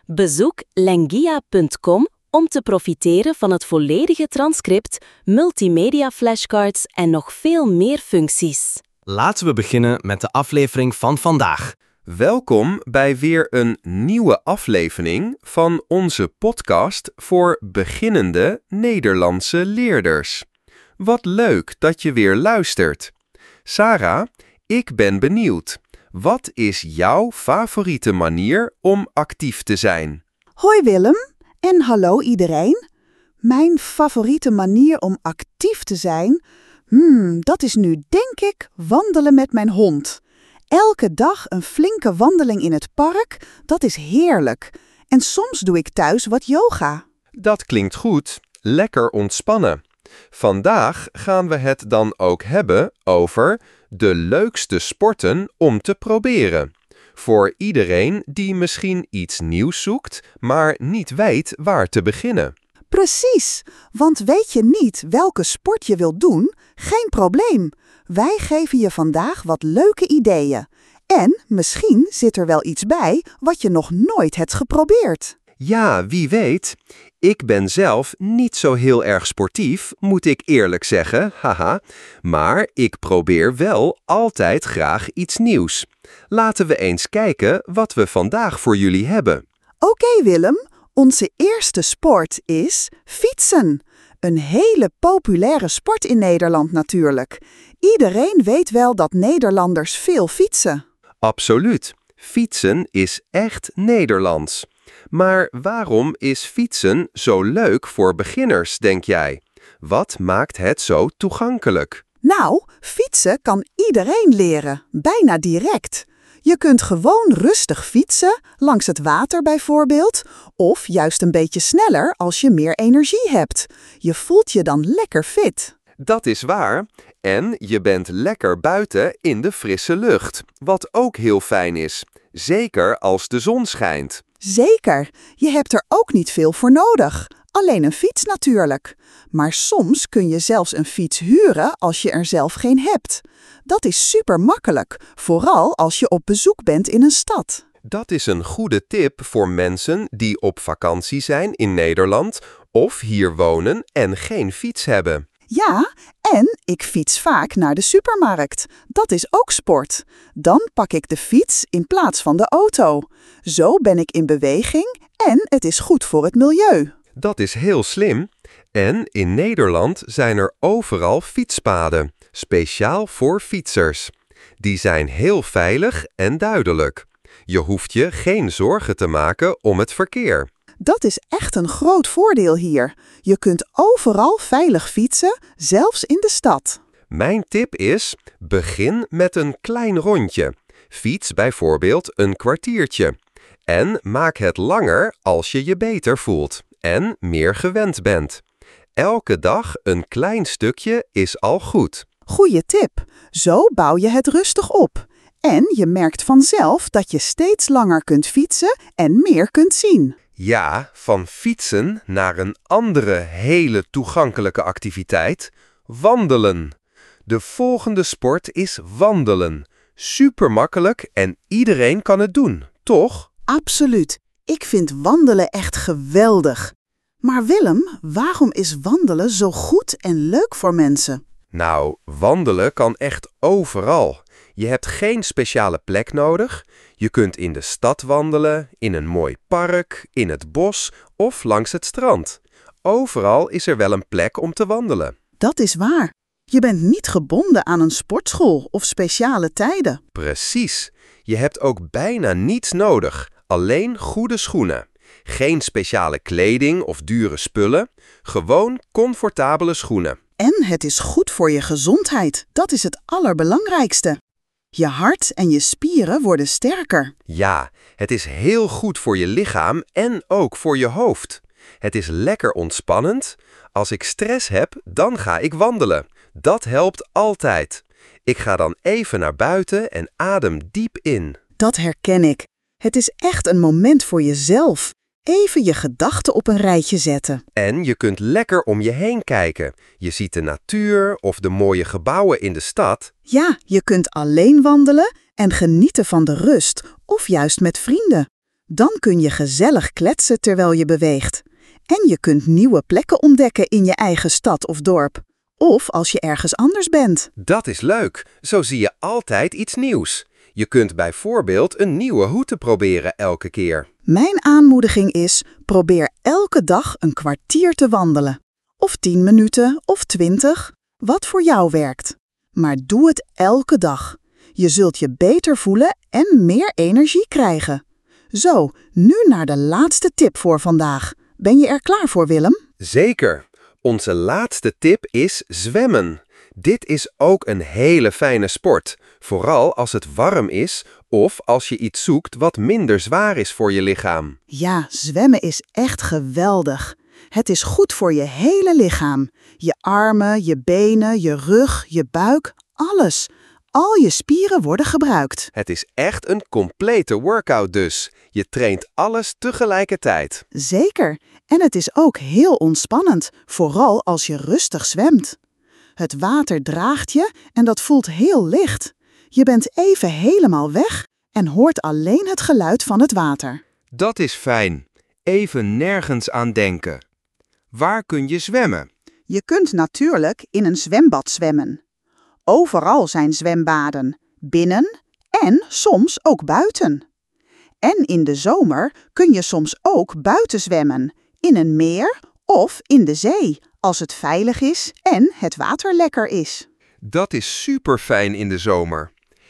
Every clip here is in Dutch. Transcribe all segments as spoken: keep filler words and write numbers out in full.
Bezoek lengia punt com om te profiteren van het volledige transcript, multimedia flashcards en nog veel meer functies. Laten we beginnen met de aflevering van vandaag. Welkom bij weer een nieuwe aflevering van onze podcast voor beginnende Nederlandse leerders. Wat leuk dat je weer luistert. Sarah, ik ben benieuwd. Wat is jouw favoriete manier om actief te zijn? Hoi Willem en hallo iedereen. Mijn favoriete manier om actief te zijn, hmm, dat is nu denk ik wandelen met mijn hond. Elke dag een flinke wandeling in het park, dat is heerlijk. En soms doe ik thuis wat yoga. Dat klinkt goed. Lekker ontspannen. Vandaag gaan we het dan ook hebben over de leukste sporten om te proberen. Voor iedereen die misschien iets nieuws zoekt, maar niet weet waar te beginnen. Precies, want weet je niet welke sport je wilt doen? Geen probleem. Wij geven je vandaag wat leuke ideeën. En misschien zit er wel iets bij wat je nog nooit hebt geprobeerd. Ja, wie weet. Ik ben zelf niet zo heel erg sportief, moet ik eerlijk zeggen, haha. Maar ik probeer wel altijd graag iets nieuws. Laten we eens kijken wat we vandaag voor jullie hebben. Oké Willem, onze eerste sport is fietsen. Een hele populaire sport in Nederland natuurlijk. Iedereen weet wel dat Nederlanders veel fietsen. Absoluut. Fietsen is echt Nederlands. Maar waarom is fietsen zo leuk voor beginners, denk jij? Wat maakt het zo toegankelijk? Nou, fietsen kan iedereen leren, bijna direct. Je kunt gewoon rustig fietsen, langs het water bijvoorbeeld, of juist een beetje sneller als je meer energie hebt. Je voelt je dan lekker fit. Dat is waar. En je bent lekker buiten in de frisse lucht, wat ook heel fijn is. Zeker als de zon schijnt. Zeker, je hebt er ook niet veel voor nodig. Alleen een fiets natuurlijk. Maar soms kun je zelfs een fiets huren als je er zelf geen hebt. Dat is super makkelijk, vooral als je op bezoek bent in een stad. Dat is een goede tip voor mensen die op vakantie zijn in Nederland of hier wonen en geen fiets hebben. Ja, en ik fiets vaak naar de supermarkt. Dat is ook sport. Dan pak ik de fiets in plaats van de auto. Zo ben ik in beweging en het is goed voor het milieu. Dat is heel slim. En in Nederland zijn er overal fietspaden, speciaal voor fietsers. Die zijn heel veilig en duidelijk. Je hoeft je geen zorgen te maken om het verkeer. Dat is echt een groot voordeel hier. Je kunt overal veilig fietsen, zelfs in de stad. Mijn tip is, begin met een klein rondje. Fiets bijvoorbeeld een kwartiertje. En maak het langer als je je beter voelt en meer gewend bent. Elke dag een klein stukje is al goed. Goeie tip. Zo bouw je het rustig op. En je merkt vanzelf dat je steeds langer kunt fietsen en meer kunt zien. Ja, van fietsen naar een andere hele toegankelijke activiteit, wandelen. De volgende sport is wandelen. Super makkelijk en iedereen kan het doen, toch? Absoluut. Ik vind wandelen echt geweldig. Maar Willem, waarom is wandelen zo goed en leuk voor mensen? Nou, wandelen kan echt overal. Je hebt geen speciale plek nodig. Je kunt in de stad wandelen, in een mooi park, in het bos of langs het strand. Overal is er wel een plek om te wandelen. Dat is waar. Je bent niet gebonden aan een sportschool of speciale tijden. Precies. Je hebt ook bijna niets nodig. Alleen goede schoenen. Geen speciale kleding of dure spullen. Gewoon comfortabele schoenen. En het is goed voor je gezondheid. Dat is het allerbelangrijkste. Je hart en je spieren worden sterker. Ja, het is heel goed voor je lichaam en ook voor je hoofd. Het is lekker ontspannend. Als ik stress heb, dan ga ik wandelen. Dat helpt altijd. Ik ga dan even naar buiten en adem diep in. Dat herken ik. Het is echt een moment voor jezelf. Even je gedachten op een rijtje zetten. En je kunt lekker om je heen kijken. Je ziet de natuur of de mooie gebouwen in de stad. Ja, je kunt alleen wandelen en genieten van de rust of juist met vrienden. Dan kun je gezellig kletsen terwijl je beweegt. En je kunt nieuwe plekken ontdekken in je eigen stad of dorp. Of als je ergens anders bent. Dat is leuk. Zo zie je altijd iets nieuws. Je kunt bijvoorbeeld een nieuwe route proberen elke keer. Mijn aanmoediging is, probeer elke dag een kwartier te wandelen. Of tien minuten, of twintig, wat voor jou werkt. Maar doe het elke dag. Je zult je beter voelen en meer energie krijgen. Zo, nu naar de laatste tip voor vandaag. Ben je er klaar voor, Willem? Zeker. Onze laatste tip is zwemmen. Dit is ook een hele fijne sport, vooral als het warm is of als je iets zoekt wat minder zwaar is voor je lichaam. Ja, zwemmen is echt geweldig. Het is goed voor je hele lichaam. Je armen, je benen, je rug, je buik, alles. Al je spieren worden gebruikt. Het is echt een complete workout dus. Je traint alles tegelijkertijd. Zeker. En het is ook heel ontspannend, vooral als je rustig zwemt. Het water draagt je en dat voelt heel licht. Je bent even helemaal weg en hoort alleen het geluid van het water. Dat is fijn. Even nergens aan denken. Waar kun je zwemmen? Je kunt natuurlijk in een zwembad zwemmen. Overal zijn zwembaden, binnen en soms ook buiten. En in de zomer kun je soms ook buiten zwemmen, in een meer of in de zee, als het veilig is en het water lekker is. Dat is super fijn in de zomer.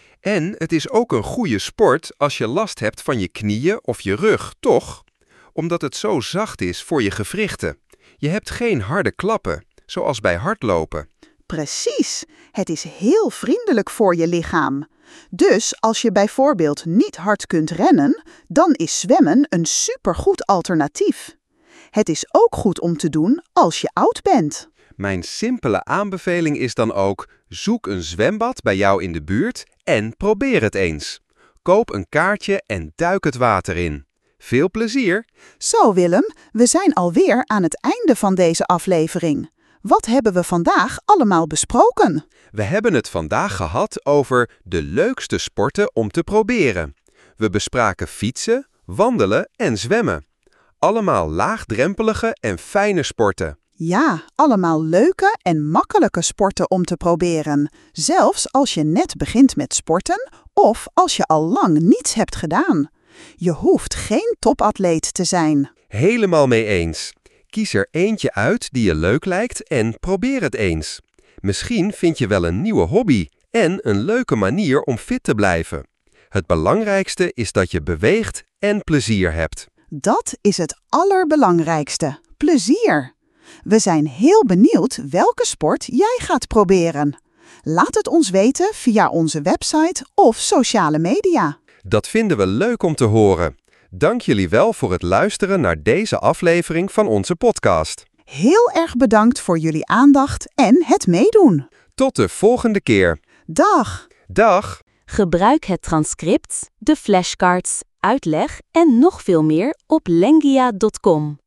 En het is ook een goede sport als je last hebt van je knieën of je rug, toch? Omdat het zo zacht is voor je gewrichten. Je hebt geen harde klappen, zoals bij hardlopen. Precies, het is heel vriendelijk voor je lichaam. Dus als je bijvoorbeeld niet hard kunt rennen, dan is zwemmen een supergoed alternatief. Het is ook goed om te doen als je oud bent. Mijn simpele aanbeveling is dan ook, zoek een zwembad bij jou in de buurt en probeer het eens. Koop een kaartje en duik het water in. Veel plezier! Zo Willem, we zijn alweer aan het einde van deze aflevering. Wat hebben we vandaag allemaal besproken? We hebben het vandaag gehad over de leukste sporten om te proberen. We bespraken fietsen, wandelen en zwemmen. Allemaal laagdrempelige en fijne sporten. Ja, allemaal leuke en makkelijke sporten om te proberen. Zelfs als je net begint met sporten of als je al lang niets hebt gedaan. Je hoeft geen topatleet te zijn. Helemaal mee eens. Kies er eentje uit die je leuk lijkt en probeer het eens. Misschien vind je wel een nieuwe hobby en een leuke manier om fit te blijven. Het belangrijkste is dat je beweegt en plezier hebt. Dat is het allerbelangrijkste. Plezier. We zijn heel benieuwd welke sport jij gaat proberen. Laat het ons weten via onze website of sociale media. Dat vinden we leuk om te horen. Dank jullie wel voor het luisteren naar deze aflevering van onze podcast. Heel erg bedankt voor jullie aandacht en het meedoen. Tot de volgende keer. Dag! Dag! Gebruik het transcript, de flashcards, uitleg en nog veel meer op lengia punt com.